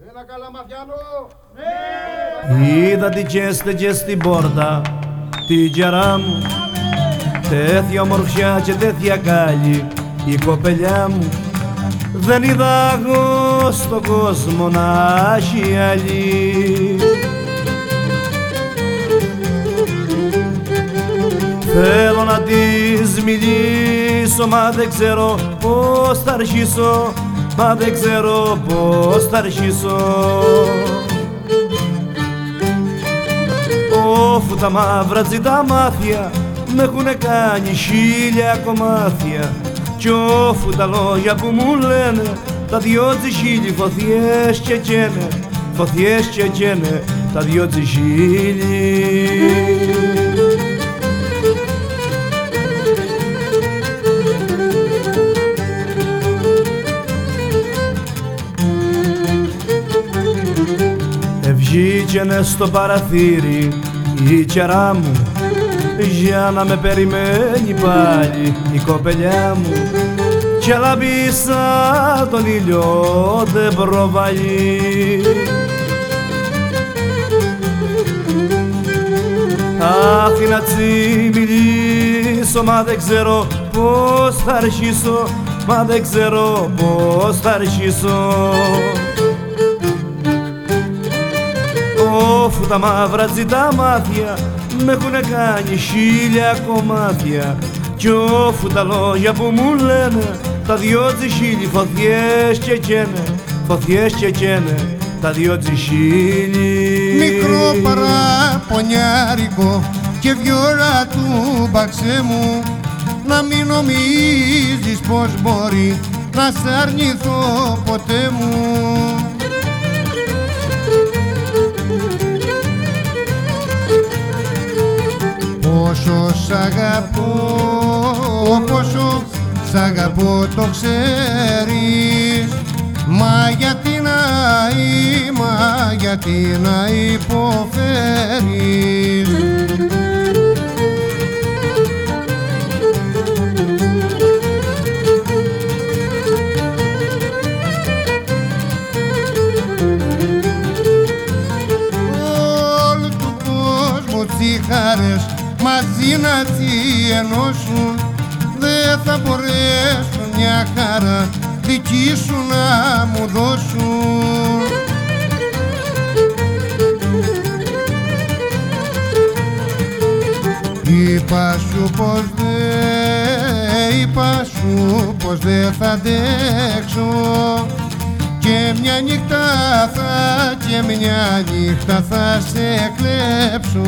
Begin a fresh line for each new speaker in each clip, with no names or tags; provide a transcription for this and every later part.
Ένα καλαμαθιάνο.
Ναι. Είδα την τσέστε και στην πόρτα την τζαρά μου, τέτοια ομορφιά και τέτοια κάλλη η κοπελιά μου. Δεν είδα εγώ στον κόσμο να έχει άλλη. Θέλω να της μιλήσω, μα δεν ξέρω πώς θα αρχίσω, μα δεν ξέρω πώς θα αρχίσω. Όφου τα μαύρα τα μάτια με έχουνε κάνει χίλια κομμάτια, κι όφου τα λόγια που μου λένε τα δυο τσιχίλι φωτιές και καίνε, φωτιές και καίνε τα δυο τσιχίλι. Βγήκαινε στο παραθύρι η κερά μου για να με περιμένει πάλι η κοπελιά μου, κι αλαμπήσα τον ήλιο δεν προβάλλει. Αχ, να τσι μιλήσω, μα δεν ξέρω πώς θα αρχίσω, μα δεν ξέρω πώς θα αρχίσω. Όφου τα μαύρα τα μάτια με έχουνε κάνει χίλια κομμάτια, κι όφου τα λόγια που μου λένε τα δυο τσιχίλι φωτιές και καίνε, φωτιές και καίνε τα δυο τσιχίλι.
Μικρό παραπονιάρικο και βιόλα του μπαξέ μου, να μην νομίζεις πως μπορεί να σ' αρνηθώ ποτέ μου. Πόσο σ' αγαπώ, πόσο σ' αγαπώ το ξέρεις, μα γιατί γιατί να υποφέρεις. Όλου του κόσμου τις χαρές μαζί να ενώσουν, δεν θα μπορέσουν μια χαρά δική σου να μου δώσουν. Είπα σου πως δεν θα αντέξω, και μια νύχτα θα σε κλέψω.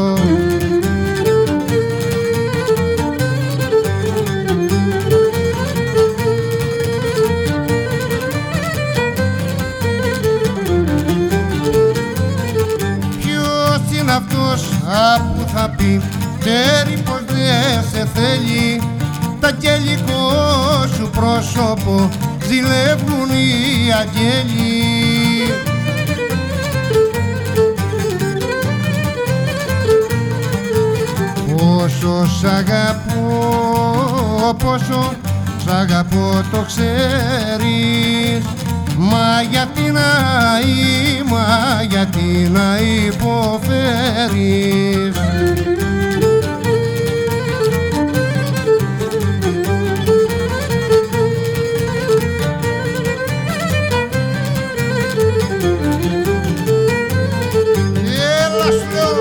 Ποιος είναι αυτός που θα πει ξέρει πως δεν σε θέλει, τα αγγελικό σου πρόσωπο ζηλεύουν οι αγγέλοι. Πόσο σ' αγαπώ το ξέρεις, μα γιατί να υποφέρεις.